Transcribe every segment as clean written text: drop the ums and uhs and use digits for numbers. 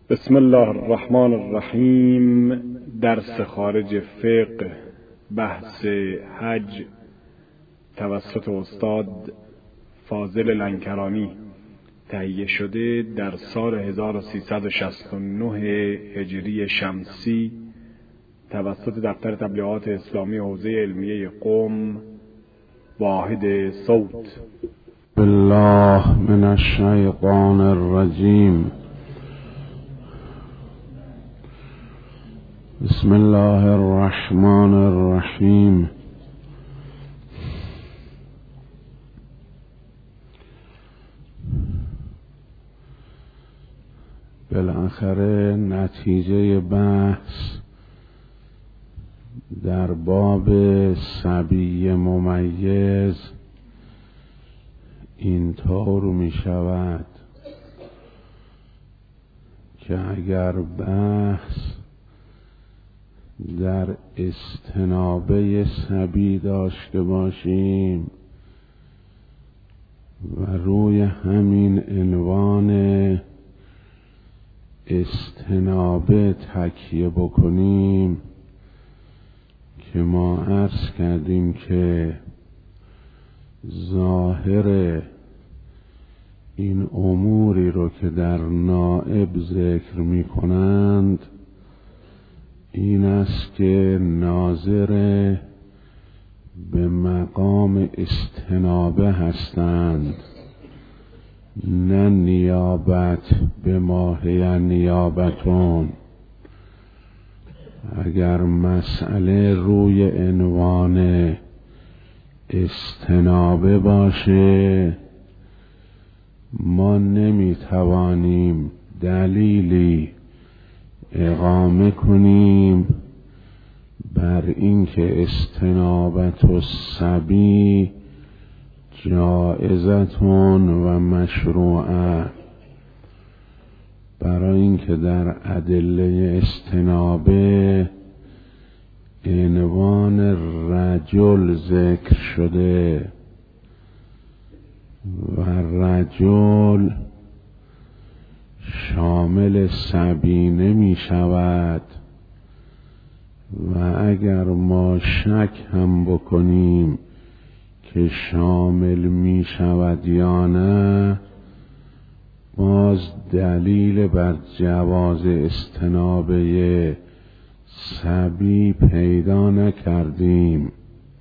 بسم الله الرحمن الرحیم. درس خارج فقه، بحث حج توسط استاد فاضل لنکرانی، تهیه شده در سال 1369 هجری شمسی توسط دفتر تبلیغات اسلامی حوزه علمیه قم، واحد صوت. بالله من الشیطان الرجیم. بسم الله الرحمن الرحیم. بالاخره نتیجه بحث در باب صبی ممیز اینطور می شود که اگر بحث در استنابه صبی داشته باشیم و روی همین عنوان استنابه تکیه بکنیم که ما عرض کردیم که ظاهر این اموری رو که در نائب ذکر می کنند این است که ناظر به مقام استنابه هستند، نه نیابت به ماهی نیابتون. اگر مسئله روی عنوان استنابه باشه ما نمیتوانیم دلیلی اقامه کنیم بر اینکه استنابت الصبی جائزتون و مشروعه، برای اینکه در ادله استنابه عنوان رجل ذکر شده و رجل شامل صبی نمی شود و اگر ما شک هم بکنیم که شامل می شود یا نه باز دلیل بر جواز استنابه صبی پیدا نکردیم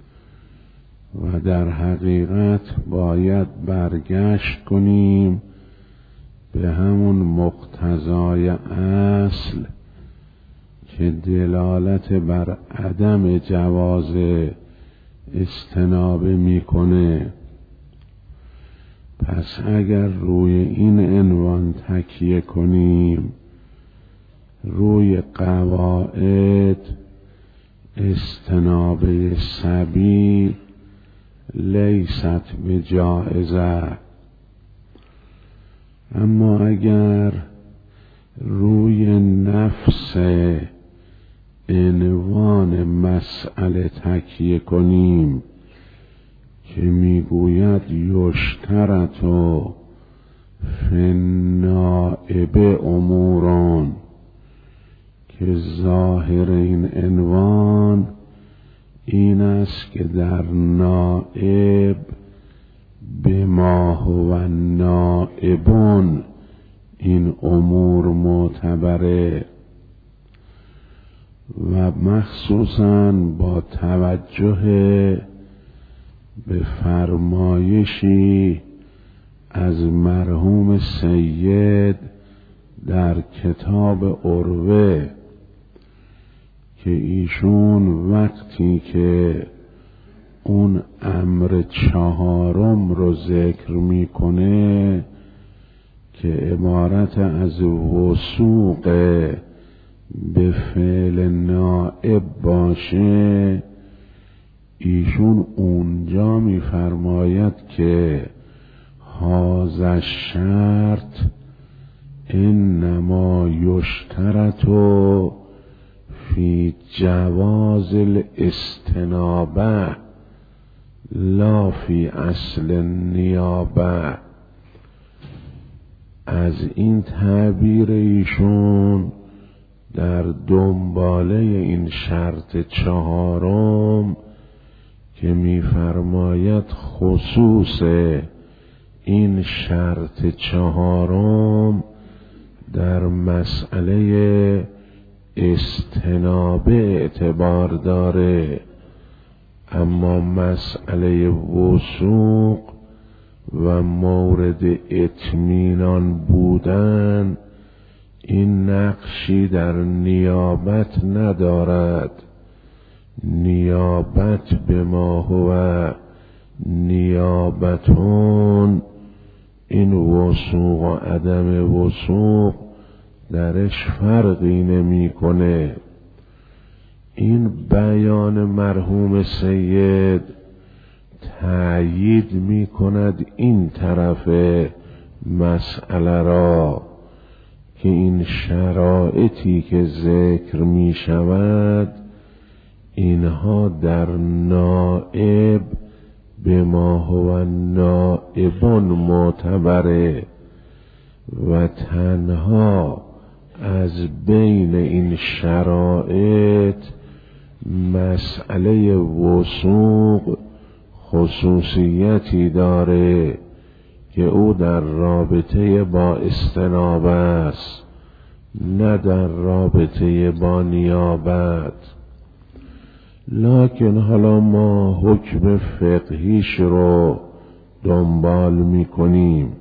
و در حقیقت باید برگشت کنیم به همون مقتضای اصل که دلالت بر عدم جواز استنابه میکنه. پس اگر روی این عنوان تکیه کنیم روی قواعد استنابه صبی لیست بجائزه، اما اگر روی نفس عنوان مسئله تکیه کنیم که میگوید یشترط فی النائب امورون، که ظاهر این عنوان این است که در نائب بما هو نائبون این امور معتبره و مخصوصاً با توجه به فرمایشی از مرحوم سید در کتاب عروه که ایشون وقتی که اون امر چهارم رو ذکر میکنه که عبارت از وثوق به فعل نائب باشه، ایشون اونجا میفرماید که هذا الشرط انما یشترط فی جواز الاستنابه لا فی اصل النیابه. از این تعبیر ایشون در دنباله این شرط چهارم که می‌فرماید خصوص این شرط چهارم در مسئله استنابه اعتبار داره، اما مسئله وثوق و مورد اطمینان بودن این نقشی در نیابت ندارد. نیابت به ما هو نیابتون، این وثوق و عدم وثوق درش فرقی نمیکنه. این بیان مرحوم سید تأیید میکند این طرف مسئله را که این شرایطی که ذکر می شود اینها در نائب به ما هو نائبون معتبره و تنها از بین این شرایط مسئله وثوق خصوصیتی داره که او در رابطه با استنابه است، نه در رابطه با نیابت. لکن حالا ما حکم فقهیش رو دنبال میکنیم.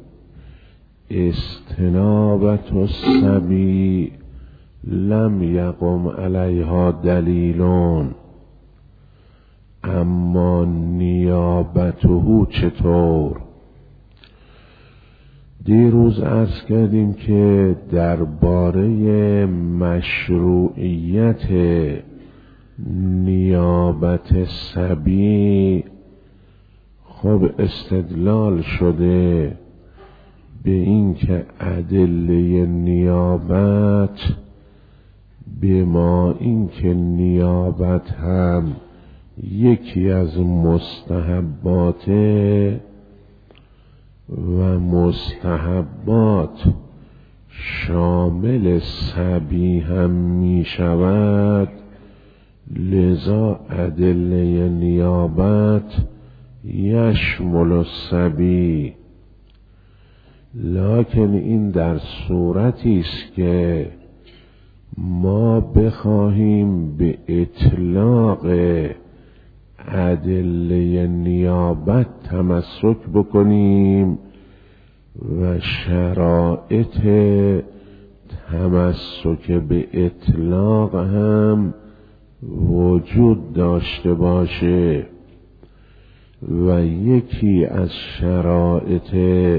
استنابت الصبی لم یقم علیها دلیلون، اما نیابته چطور؟ دیروز عرض کردیم که درباره مشروعیت نیابت صبی خب استدلال شده به این که ادله نیابت به ما این که نیابت هم یکی از مستحباته و مستحبات شامل صبی هم می شود، لذا ادله نیابت یشمل الصبی. لکن این در صورتی است که ما بخواهیم به اطلاق ادله نیابت تمسک بکنیم و شرایط تمسک به اطلاق هم وجود داشته باشه و یکی از شرایط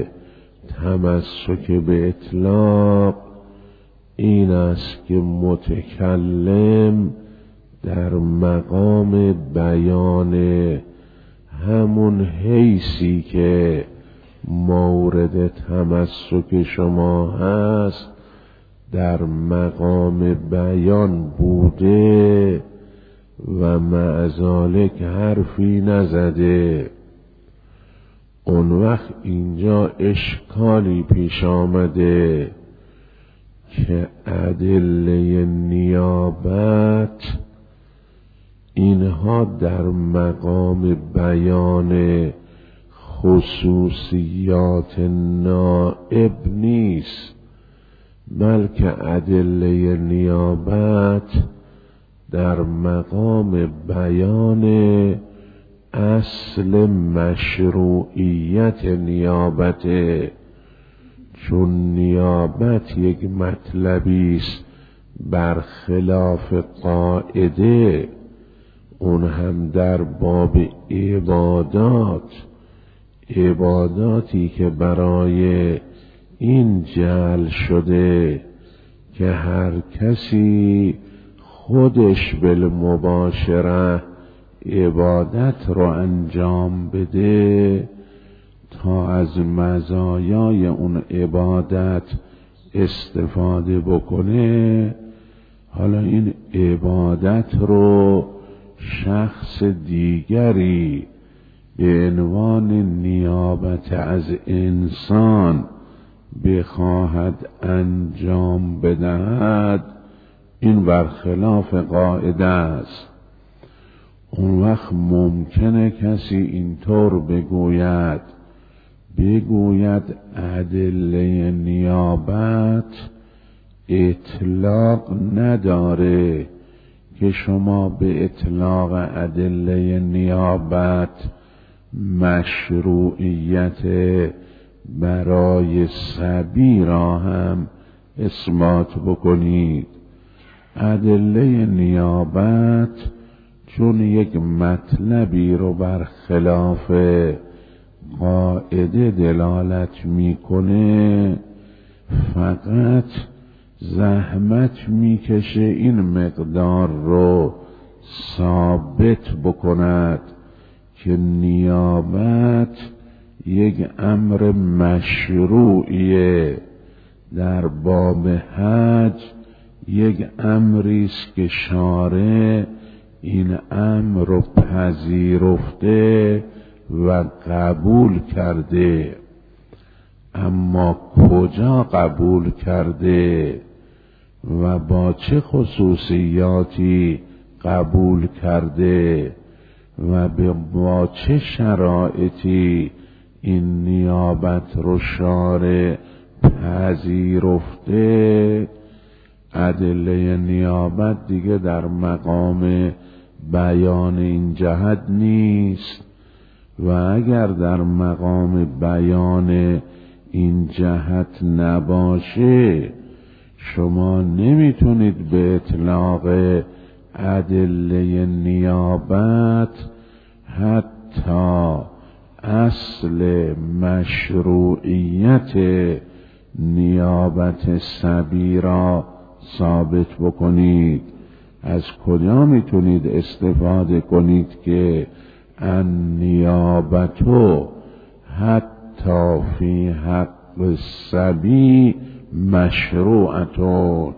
تمسک به اطلاق این است که متکلم در مقام بیان همون حیثی که مورد تمسک شما هست در مقام بیان بوده و مع ذالک حرفی نزده. اون وقت اینجا اشکالی پیش آمده که ادله نیابت اینها در مقام بیان خصوصیات نائب نیست، بلکه ادله نیابت در مقام بیان اصل مشروعیت نیابته. چون نیابت یک مطلبی است برخلاف قاعده، اون هم در باب عباداتی که برای این جعل شده که هر کسی خودش بالمباشره عبادت رو انجام بده تا از مزایای اون عبادت استفاده بکنه. حالا این عبادت رو شخص دیگری به عنوان نیابت از انسان بخواهد انجام بدهد این برخلاف قاعده است. اون وقت ممکنه کسی اینطور بگوید ادله نیابت اطلاق نداره که شما به اطلاق ادله نیابت مشروعیت برای صبی را هم اثبات بکنید. ادله نیابت چون یک مطلبی رو بر خلاف قاعده دلالت میکنه، فقط زحمت میکشه این مقدار رو ثابت بکند که نیابت یک امر مشروعیه. در باب حج یک امری است که شارع این امر رو پذیرفته و قبول کرده، اما کجا قبول کرده و با چه خصوصیاتی قبول کرده و با چه شرایطی این نیابت رو شارع پذیرفته، ادله نیابت دیگه در مقام بیان این جهت نیست. و اگر در مقام بیان این جهت نباشه، شما نمیتونید به اطلاق ادله نیابت حتی اصل مشروعیت نیابت صبی را ثابت بکنید. از کجا میتونید استفاده کنید که النیابتو حتی فی حق الصبی مشروعتون؟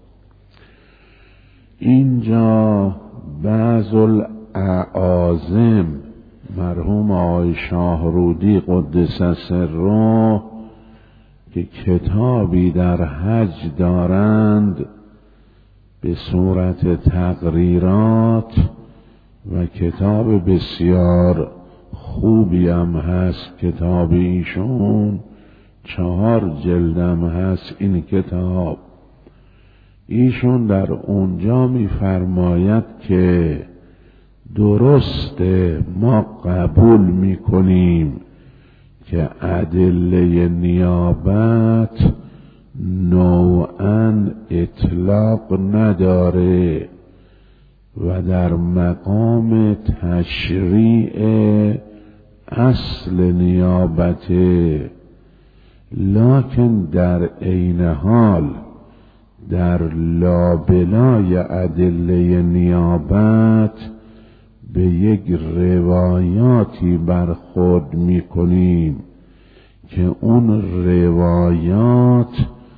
اینجا بعض الاعاظم مرحوم آقای شاهرودی قدس سره که کتابی در حج دارند به صورت تقریرات و کتاب بسیار خوبی هم هست، کتاب ایشون 4 جلدم هست. این کتاب ایشون در اونجا می‌فرماید که درسته ما قبول می‌کنیم که ادله نیابت نوعاً اطلاق نداره و در مقام تشریع اصل نیابته، لکن در عین حال در لابلای ادله نیابت به یک روایاتی برخورد میکنیم که اون روایات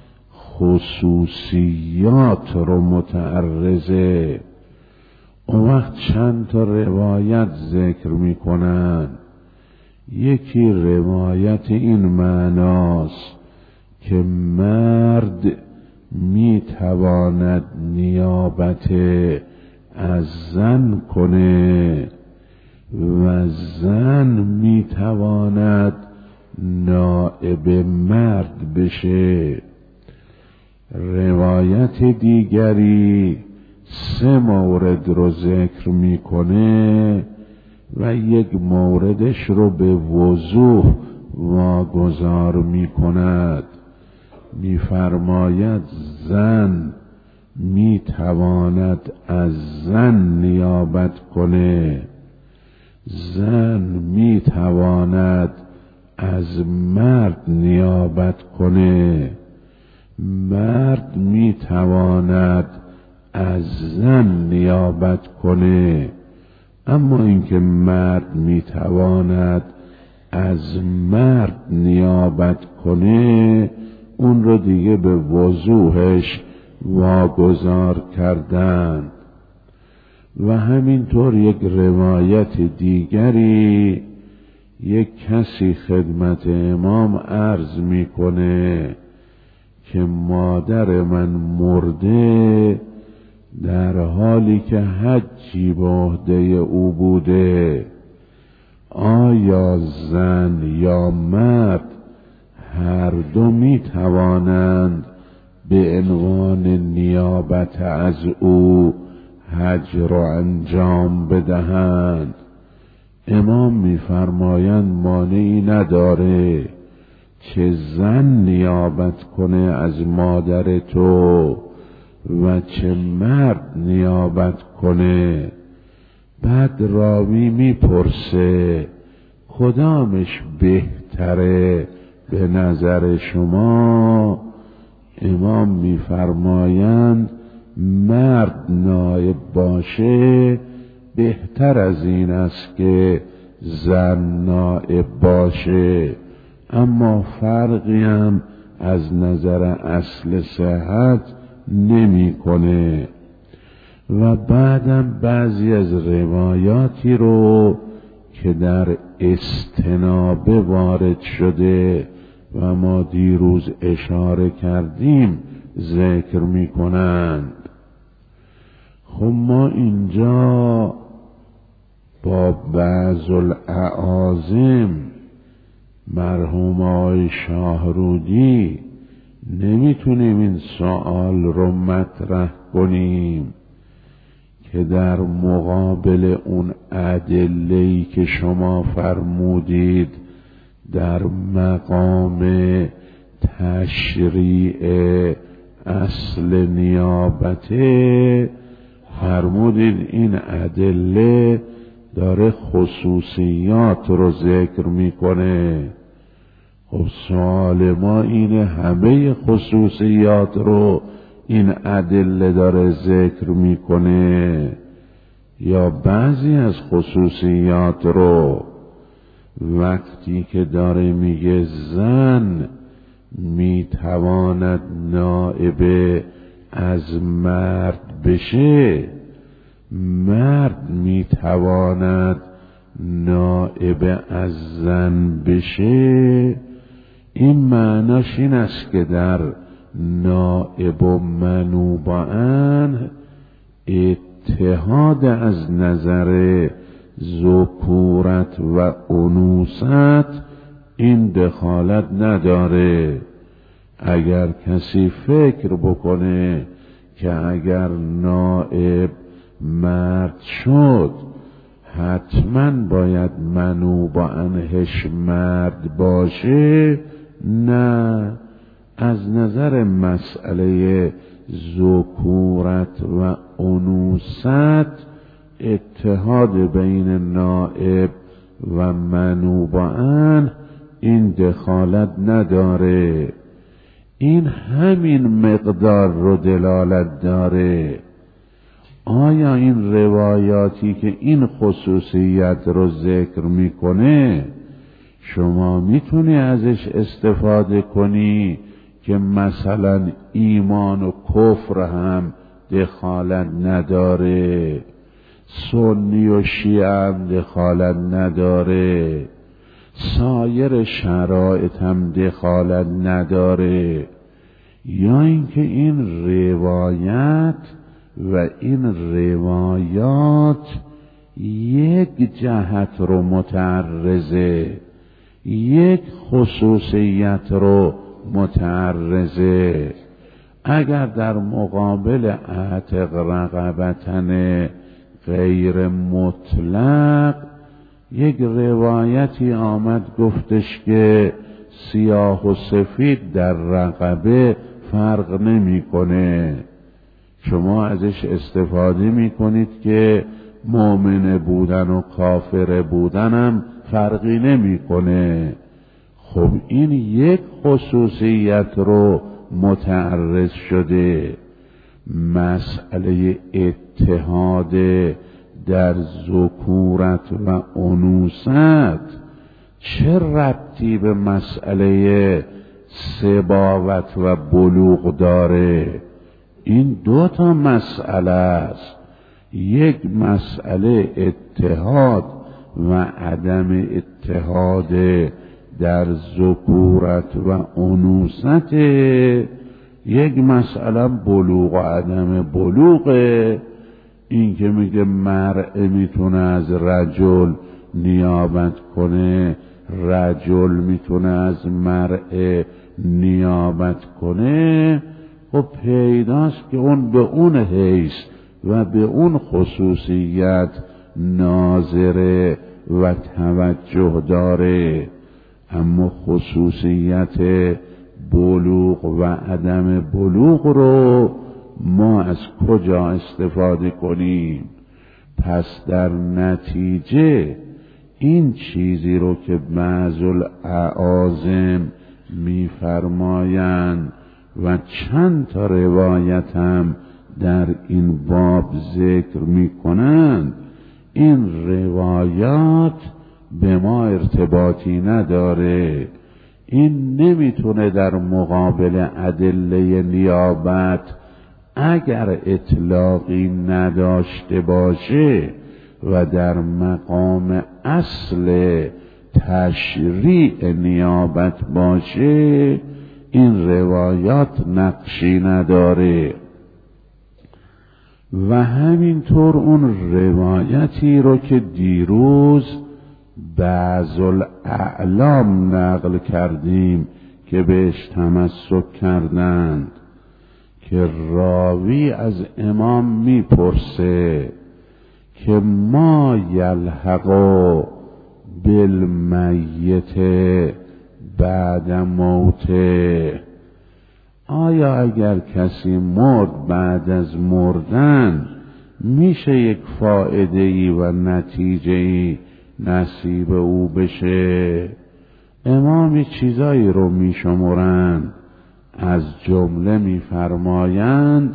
خصوصیات رو متعرضه. اون وقت چند تا روایت ذکر میکنن. یکی روایت این معناست که مرد میتواند نیابت از زن کنه و زن میتواند نائب مرد بشه. روایت دیگری 3 مورد رو ذکر میکنه و یک موردش رو به وضوح واگذار میکند. میفرماید زن میتواند از زن نیابت کنه، زن میتواند از مرد نیابت کنه، مرد میتواند از زن نیابت کنه. اما اینکه مرد میتواند از مرد نیابت کنه، اون رو دیگه به وضوحش واگذار کردن. و همینطور یک روایت دیگری یک کسی خدمت امام عرض میکنه که مادر من مرده در حالی که حجی به عهده او بوده، آیا زن یا مرد هر دو می توانند به عنوان نیابت از او حج را انجام بدهند؟ امام می‌فرمایند مانعی نداره که زن نیابت کنه از مادر تو و چه مرد نیابت کنه. بعد راوی میپرسه کدامش بهتره به نظر شما؟ امام میفرمایند مرد نائب باشه بهتر از این است که زن نائب باشه، اما فرقی هم از نظر اصل صحت نمی کنه. و بعدم بعضی از روایاتی رو که در استنابه وارد شده و ما دیروز اشاره کردیم ذکر می کنند. خب ما اینجا با بعض الاعاظم مرحوم آقای شاهرودی نمیتونیم این سوال رو مطرح کنیم که در مقابل اون ادله‌ای که شما فرمودید در مقام تشریع اصل نیابته، فرمودید این ادله داره خصوصیات رو ذکر میکنه. خب سوال ما اینه همه خصوصیات رو این ادله داره ذکر میکنه یا بعضی از خصوصیات رو؟ وقتی که داره میگه زن میتواند نائب از مرد بشه، مرد میتواند نائب از زن بشه، این معناش این است که در نائب و منوبان اتحاد از نظر ذکورت و انوثت این دخالت نداره. اگر کسی فکر بکنه که اگر نائب مرد شد حتما باید منوبانش مرد باشه، نه، از نظر مسئله ذکورت و انوثت اتحاد بین نائب و منوبان این دخالت نداره. این همین مقدار رو دلالت داره. آیا این روایاتی که این خصوصیت رو ذکر میکنه شما میتونی ازش استفاده کنی که مثلا ایمان و کفر هم دخالت نداره، سنی و شیعه هم دخالت نداره، سایر شرایط هم دخالت نداره، یا اینکه این روایت و این روایات یک جهت رو متعرضه، یک خصوصیت رو متعرضه. اگر در مقابل اعتق رقبتن غیر مطلق یک روایتی آمد گفتش که سیاه و سفید در رقبه فرق نمیکنه، شما ازش استفاده میکنید که مؤمن بودن و کافر بودنم فرقی نمیکنه. خب این یک خصوصیت رو متعرض شده. مسئله اتحاد در ذکورت و انوثت چه ربطی به مسئله سباوت و بلوغ داره؟ این دو تا مسئله است. یک مسئله اتحاد و عدم اتحاد در ذکورت و انوثت، یک مسئله بلوغ و عدم بلوغه. این که میگه مرء میتونه از رجل نیابت کنه، رجل میتونه از مرء نیابت کنه، خب پیداست که اون به اون حیث و به اون خصوصیت ناظره و توجه داره. اما خصوصیت بلوغ و عدم بلوغ رو ما از کجا استفاده کنیم؟ پس در نتیجه این چیزی رو که بعض الاعاظم می‌فرمایند و چند تا روایت هم در این باب ذکر می‌کنند، این روایات به ما ارتباطی نداره. این نمیتونه در مقابل ادله نیابت اگر اطلاقی نداشته باشه و در مقام اصل تشریع نیابت باشه، این روایات نقشی نداره. و همینطور اون روایتی رو که دیروز بعض الاعلام نقل کردیم که بهش تمسک کردند، که راوی از امام میپرسه که ما یلحق بالمیت بعد موته، آیا اگر کسی مرد بعد از مردن میشه یک فایده‌ای و نتیجه‌ای نصیب او بشه؟ امام چیزایی رو میشمرند، از جمله میفرمایند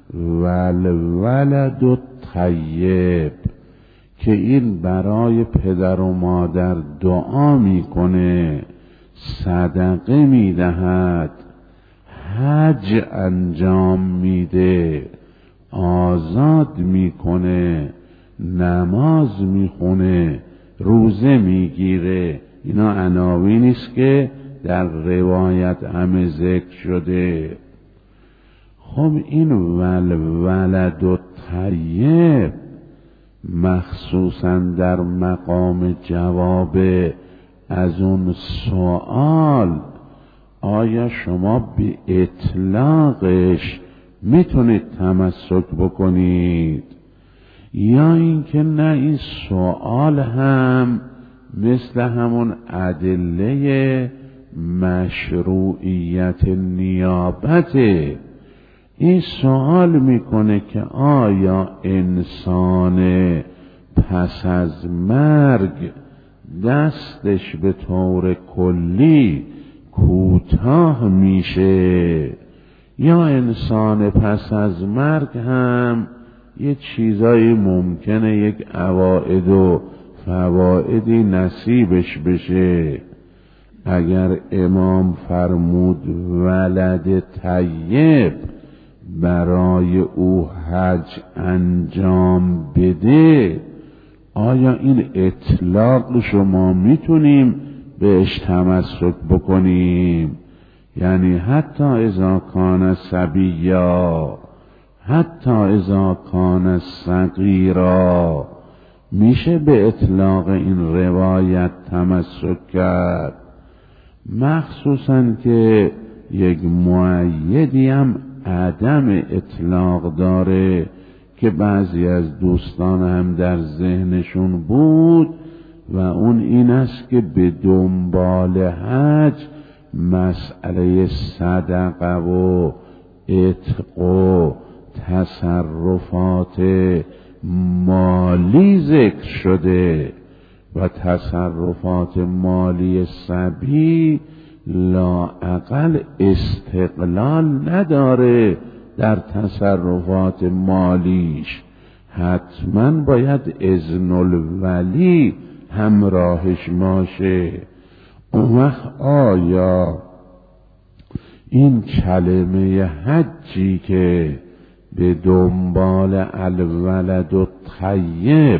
ولد الطیب، که این برای پدر و مادر دعا میکنه، صدقه میدهد، حج انجام میده، آزاد میکنه، نماز میخونه، روزه میگیره. اینا عناوینی است که در روایت همه ذکر شده. خب این ولد الطیب مخصوصا در مقام جواب از اون سوال، آیا شما به اطلاقش میتونید تمسک بکنید، یا اینکه نه این سوال هم مثل همون ادله مشروعیت نیابته؟ این سوال میکنه که آیا انسان پس از مرگ دستش به طور کلی کوتاه میشه، یا انسان پس از مرگ هم یه چیزایی ممکنه یک عواید و فوائدی نصیبش بشه؟ اگر امام فرمود ولد طیب برای او حج انجام بده، آیا این اطلاق شما میتونیم بهش تمسک بکنیم؟ یعنی حتی اذا کان صبیا، حتی اذا کان صغیرا، میشه به اطلاق این روایت تمسک کرد؟ مخصوصا که یک مؤیدی هم عدم اطلاق داره که بعضی از دوستان هم در ذهنشون بود، و اون این است که به دنبال حج مسئله صدقه و عتق و تصرفات مالی ذکر شده، و تصرفات مالی صبی لااقل استقلال نداره در تصرفات مالیش، حتما باید اذن الولی همراهش باشه. اون وقت آیا این کلمه حجی که به دنبال الولد الطیب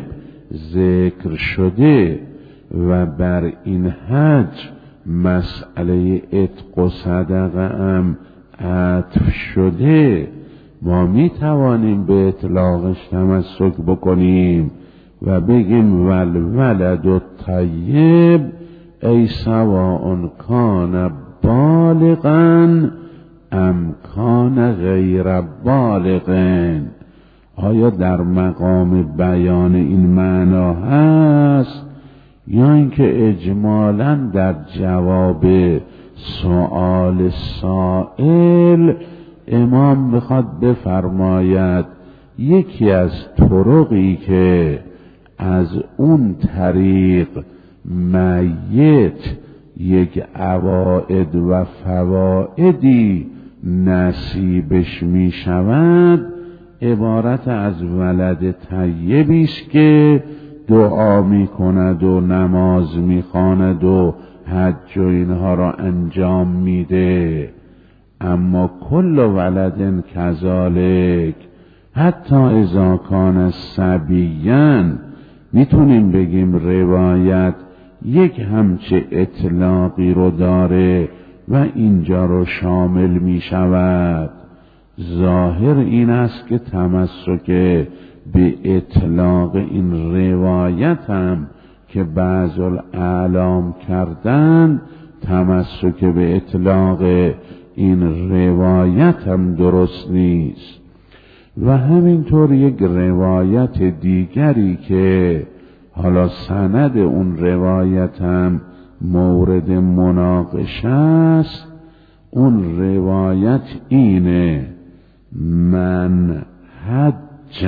ذکر شده و بر این حج مسئله عتق و صدقه هم عطف شده، ما می توانیم به اطلاقش تمسک بکنیم و بگیم والولد الطیب ای سواء کان بالغا ام کان غیر بالغ. آیا در مقام بیان این معنا هست یا اینکه اجمالاً در جواب سؤال سائل امام میخواد بفرماید یکی از طرقی که از اون طریق میت یک عواید و فوائدی نصیبش می شود عبارت از ولد طیبی است که دعا می کند و نماز می خواند و حج و اینها را انجام میده. اما کل ولد کذالک حتی اذا کان صبیاً میتونیم بگیم روایت یک همچه اطلاقی رو داره و اینجا رو شامل می شود. ظاهر این است که تمسک به اطلاق این روایت هم که بعض الاعلام کردن، تمسک به اطلاق این روایت هم درست نیست. و همینطور یک روایت دیگری که حالا سند اون روایت هم مورد مناقشه است، اون روایت اینه: من حج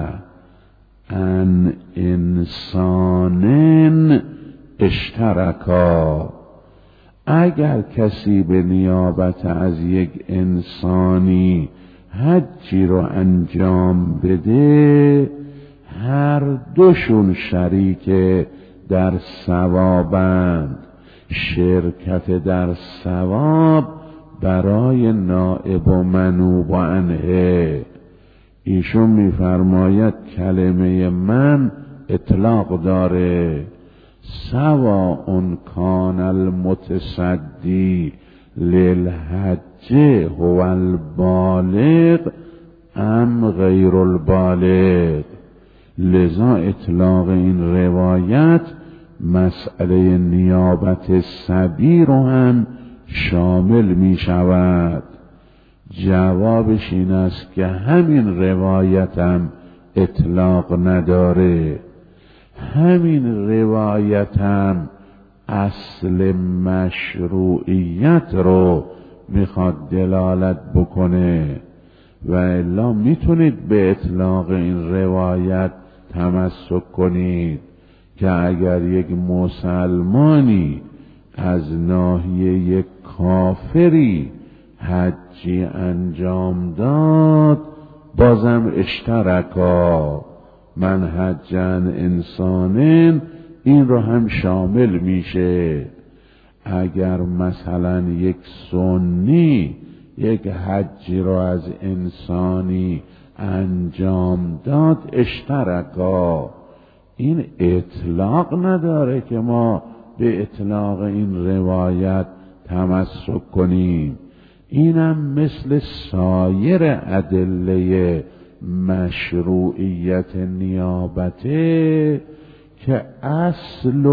عن انسان اشترکا، اگر کسی به نیابت از یک انسانی حجی رو انجام بده، هر دوشون شریک در ثوابند، شرکت در ثواب برای نائب و منوب عنه. ایشون میفرماید کلمه من اطلاق داره، سواء کان المتصدی للحج هو البالغ ام غیر البالغ. لذا اطلاق این روایت مسئله نیابت صبی رو هم شامل می شود. جوابش این است که همین روایت هم اطلاق نداره. همین روایت هم اصل مشروعیت رو میخواد دلالت بکنه و الا میتونید به اطلاق این روایت تمسک کنید که اگر یک مسلمانی از ناحیه یک کافری حجی انجام داد، بازم اشترکا، من حجن انسانن این رو هم شامل میشه. اگر مثلا یک سنی یک حجی رو از انسانی انجام داد، اشترکا، این اطلاق نداره که ما به اطلاق این روایت تمسک کنیم. اینم مثل سایر ادله مشروعیت نیابته که اصل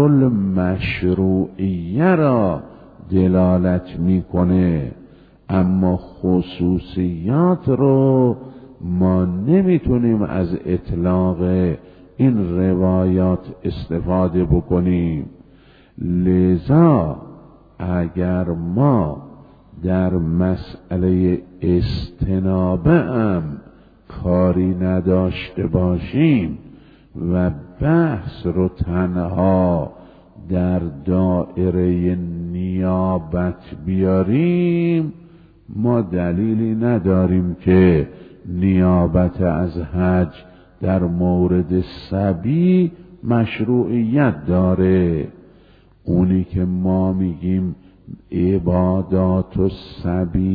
المشروعیه را دلالت میکنه، اما خصوصیات رو ما نمیتونیم از اطلاق این روایات استفاده بکنیم. لذا اگر ما در مسئله استنابه هم کاری نداشته باشیم و بحث رو تنها در دایره نیابت بیاریم، ما دلیلی نداریم که نیابت از حج در مورد صبی مشروعیت داره. اونی که ما میگیم عبادات و صبی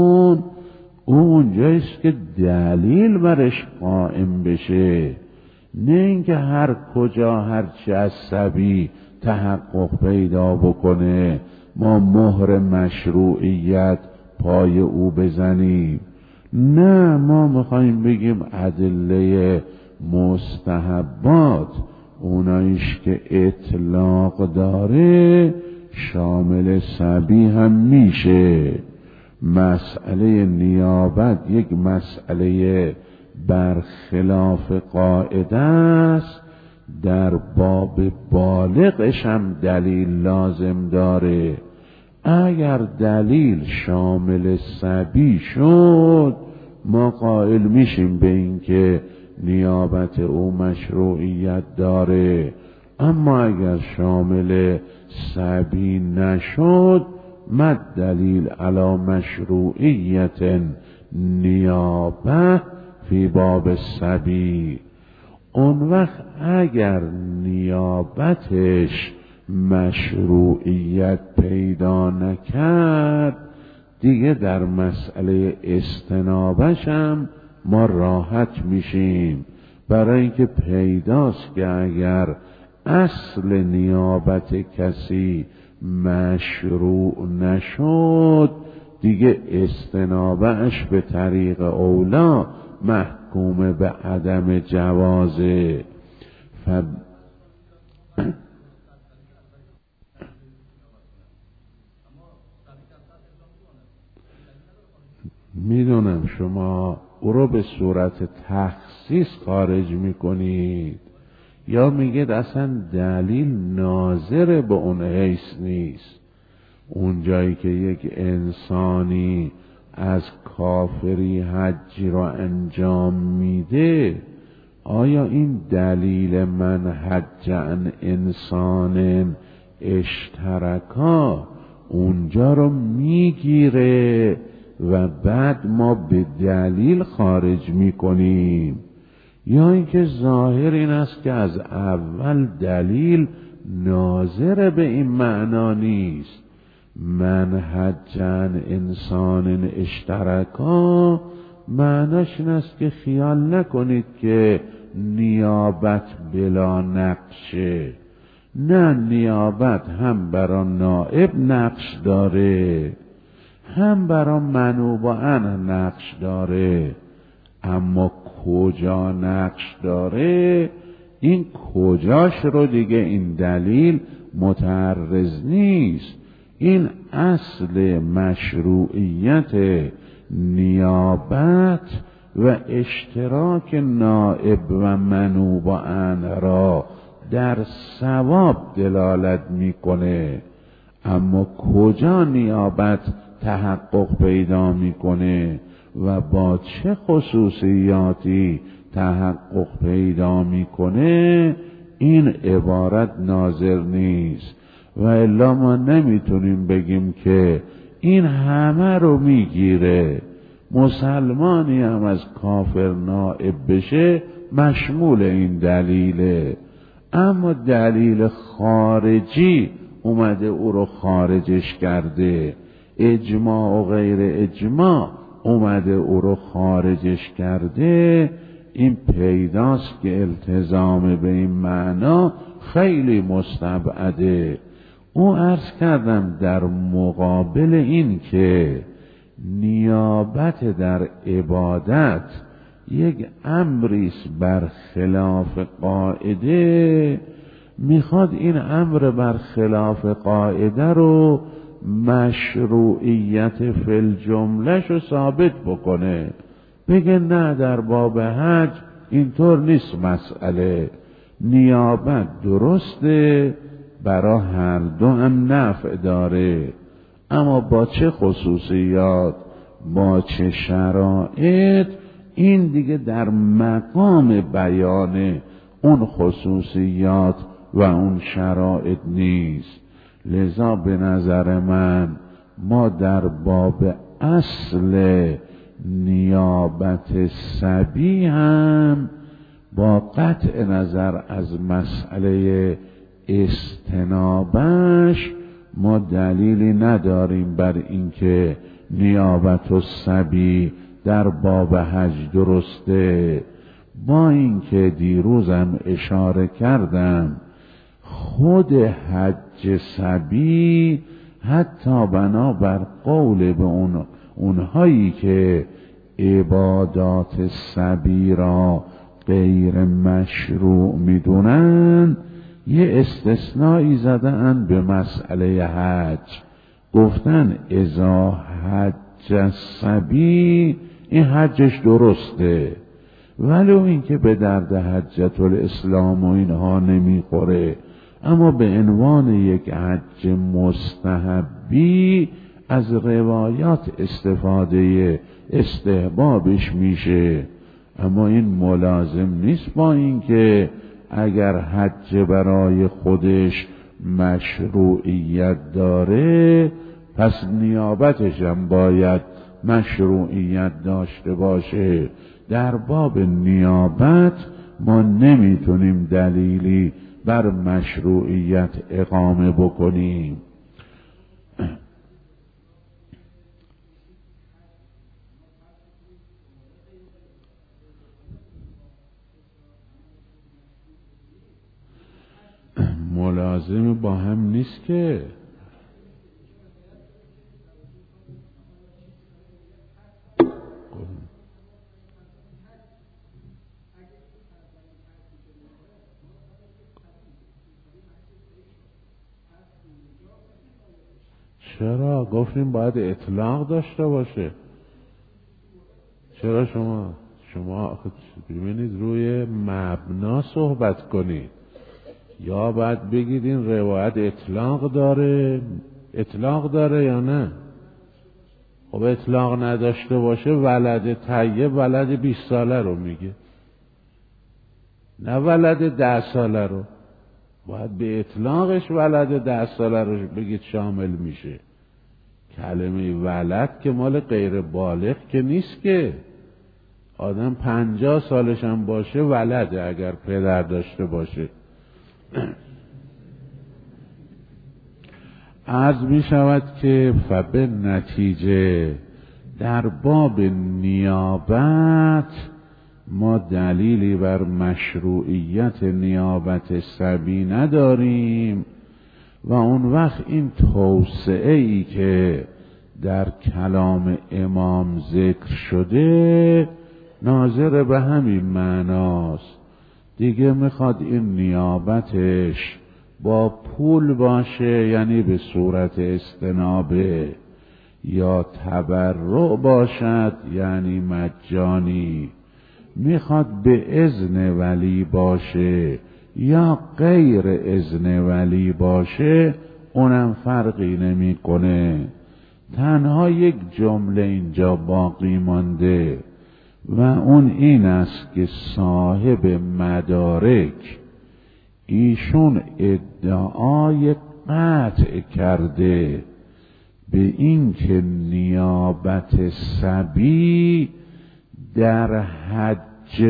مشروعتون، اونجایست که دلیل برش قائم بشه. نه اینکه هر کجا هرچی از سبی تحقق پیدا بکنه ما مهر مشروعیت پای او بزنیم. نه، ما میخوایم بگیم ادله مستحبات اونایش که اطلاق داره شامل سبی هم میشه. مسئله نیابت یک مسئله برخلاف قاعده است، در باب بالغش هم دلیل لازم داره. اگر دلیل شامل سبی شد ما قائل میشیم به این که نیابت او مشروعیت داره، اما اگر شامل سبی نشد مد دلیل علی مشروعیت نیابه فی باب سبی. اون وقت اگر نیابتش مشروعیت پیدا نکرد دیگه در مسئله استنابش هم ما راحت میشیم، برای اینکه پیداست که اگر اصل نیابت کسی مشروع نشد دیگه استنابش به طریق اولا محکوم به عدم جوازه. میدونم شما او رو به صورت تخصیص خارج میکنید یا میگید اصلا دلیل ناظر به اون حیث نیست. اون جایی که یک انسانی از کافری حجی رو انجام میده آیا این دلیل من حج عن انسان اشترکا اونجا رو میگیره و بعد ما به دلیل خارج میکنیم، یا اینکه ظاهر این است که از اول دلیل ناظر به این معنا نیست. من حج عن انسان اشترکا معناش این است که خیال نکنید که نیابت بلا نقشه. نه، نیابت هم برای نائب نقش داره هم برای منوب عن نقش داره، اما کجا نقش داره این کجاش رو دیگه این دلیل متعرض نیست. این اصل مشروعیت نیابت و اشتراک نائب و منوب عن را در ثواب دلالت میکنه، اما کجا نیابت تحقق پیدا میکنه و با چه خصوصیاتی تحقق پیدا میکنه این عبارت ناظر نیست. و الا ما نمیتونیم بگیم که این همه رو میگیره، مسلمانی هم از کافر نائب بشه مشمول این دلیله، اما دلیل خارجی اومده او رو خارجش کرده، اجماع و غیر اجماع اومده او رو خارجش کرده. این پیداست که التزام به این معنا خیلی مستبعده. او عرض کردم در مقابل این که نیابت در عبادت یک امریست بر خلاف قاعده، میخواد این امر بر خلاف قاعده رو مشروعیت فی الجمله شو ثابت بکنه، بگه نه در باب حج اینطور نیست، مسئله نیابت درسته برای هر دو هم نفع داره، اما با چه خصوصیات با چه شرایط این دیگه در مقام بیان اون خصوصیات و اون شرایط نیست. لذا به نظر من ما در باب اصل نیابت سبی هم با قطع نظر از مسئله استنابش ما دلیلی نداریم بر اینکه نیابت و سبی در باب حج درسته. با اینکه دیروزم اشاره کردم خود حج صبی حتی بنابر قول به اونهایی که عبادات صبی را غیر مشروع میدونن یه استثنایی زدن به مسئله حج. گفتن اذا حج الصبی، این حجش درسته، ولو اینکه به درد حجت الاسلام و اینها نمیخوره، اما به عنوان یک حج مستحبی از روایات استفاده استحبابش میشه. اما این ملازم نیست با اینکه اگر حج برای خودش مشروعیت داره پس نیابتش هم باید مشروعیت داشته باشه. در باب نیابت ما نمیتونیم دلیلی بر مشروعیت اقامه بکنیم. ملازم با هم نیست که. چرا؟ گفتیم باید اطلاق داشته باشه. چرا شما ببینید روی مبنا صحبت کنید، یا باید بگید این روایت اطلاق داره یا نه؟ خب اطلاق نداشته باشه ولد طیب ولد 20 ساله رو میگه، نه ولد 10 ساله رو. باید به اطلاقش ولد 10 ساله رو بگید شامل میشه. کلمه ولد که مال غیر بالغ که نیست که. آدم 50 سالش هم باشه ولده اگر پدر داشته باشه. عرض می شود که فبه نتیجه در باب نیابت ما دلیلی بر مشروعیت نیابت صبی نداریم و اون وقت این توسعه ای که در کلام امام ذکر شده ناظر به همین معناست. دیگه میخواد این نیابتش با پول باشه، یعنی به صورت استنابه، یا تبرع باشد یعنی مجانی، میخواد به اذن ولی باشه یا غیر اذن ولی باشه، اونم فرقی نمیکنه. تنها یک جمله اینجا باقی مانده و اون این است که صاحب مدارک ایشون ادعای قطع کرده به این که نیابت صبی در حج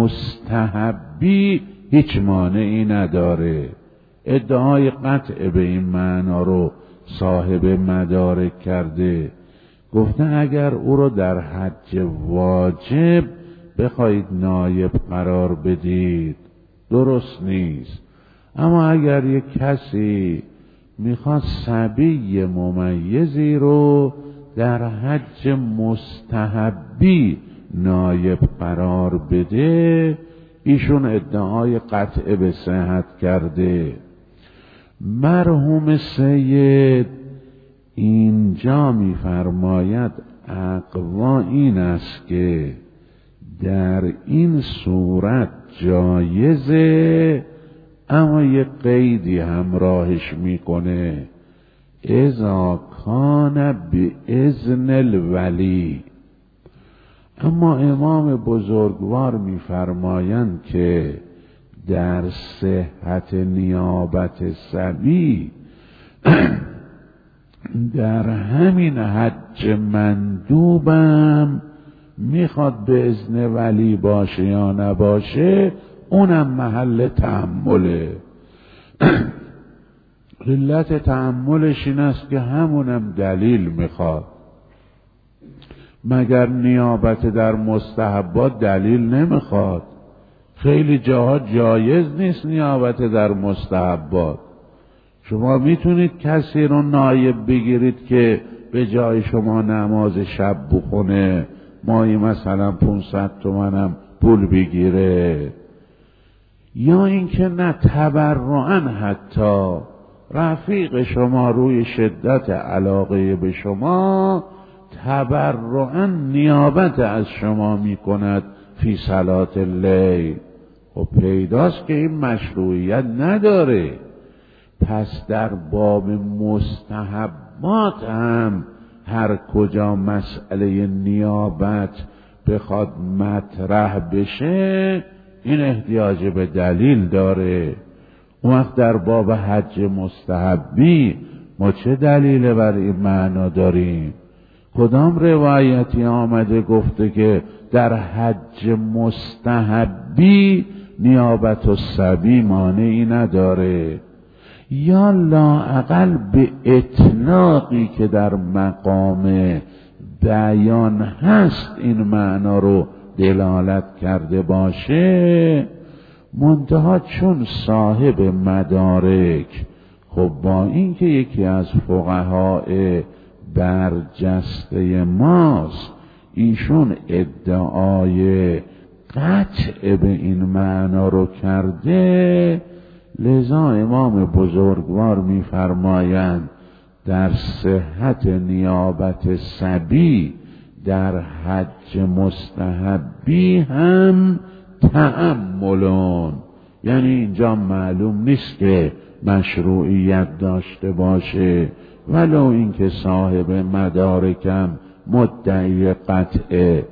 مستحبی هیچ مانعی نداره. ادعای قطع به این معنا رو صاحب مدارک کرده. گفته اگر او رو در حج واجب بخواید نایب قرار بدید درست نیست، اما اگر یک کسی میخواد صبی ممیزی رو در حج مستحبی نایب قرار بده، ایشون ادعای قطع به صحت کرده. مرحوم سید اینجا میفرماید اقوا این است که در این صورت جایزه، اما یه قیدی همراهش میکنه، اذا کان به اذن الولی. اما امام بزرگوار میفرمایند که در صحت نیابت صبی در همین حج مندوبم میخواد به اذن ولی باشه یا نباشه، اونم محل تأمله. علت تأملش این است که همونم دلیل میخواد. مگر نیابت در مستحبات دلیل نمیخواد؟ خیلی جاها جایز نیست نیابت در مستحبات. شما میتونید کسی رو نایب بگیرید که به جای شما نماز شب بخونه، ماهی مثلا 500 تومنم پول بگیره. یا اینکه نه تبرعاً حتی رفیق شما روی شدت علاقه به شما تبرعاً نیابت از شما میکند فی صلاة اللیل. خب پیداست که این مشروعیت نداره. پس در باب مستحبات هم هر کجا مسئله نیابت بخواد مطرح بشه این احتیاج به دلیل داره. اون وقت در باب حج مستحبی ما چه دلیل بر این معنا داریم؟ کدام روایتی آمده گفته که در حج مستحبی نیابت الصبی مانعی نداره؟ یا لااقل به اطلاقی که در مقام بیان هست این معنا رو دلالت کرده باشه. منتها چون صاحب مدارک خب با اینکه یکی از فقهای برجسته ماست ایشون ادعای قطع به این معنا رو کرده، لذا امام بزرگوار می‌فرمایند در صحت نیابت صبی در حج مستحبی هم تأملون، یعنی اینجا معلوم نیست که مشروعیت داشته باشه ولو اینکه صاحب مدارکم مدعی قطعه.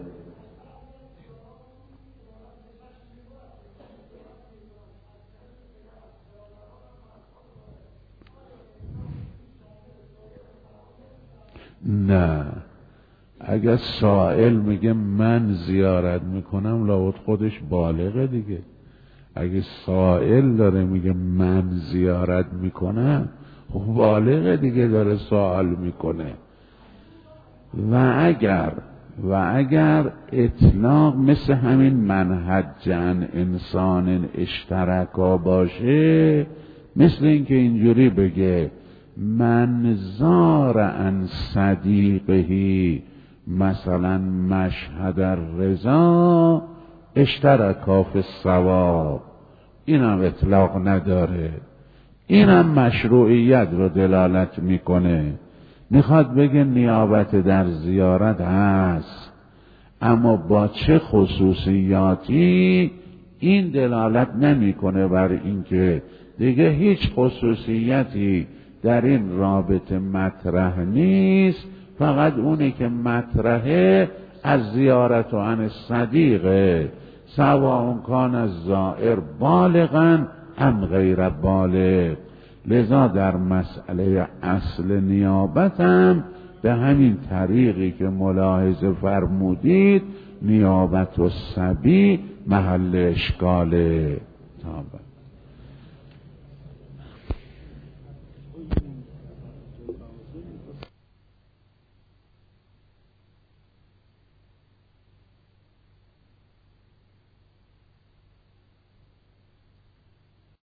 نه، اگر سائل میگه من زیارت میکنم لابد خودش بالغه دیگه. اگه سائل داره میگه من زیارت میکنم خب بالغه دیگه، داره سوال میکنه. و اگر اطلاق مثل همین منهجن انسان اشترکا باشه، مثل اینکه اینجوری بگه من زار عن صدیقهی مثلا مشهد الرضا اشترکا فی الثواب، اینم اطلاق نداره، اینم مشروعیت رو دلالت میکنه. میخواد بگه نیابت در زیارت هست اما با چه خصوصیاتی، این دلالت نمیکنه بر اینکه دیگه هیچ خصوصیتی در این رابطه مطرح نیست، فقط اونی که مطرحه از زیارت و عن صدیقه، سواء کان از زائر بالغا ام غیر بالغ. لذا در مسئله اصل نیابت هم به همین طریقی که ملاحظه فرمودید نیابت و صبی محل اشکاله.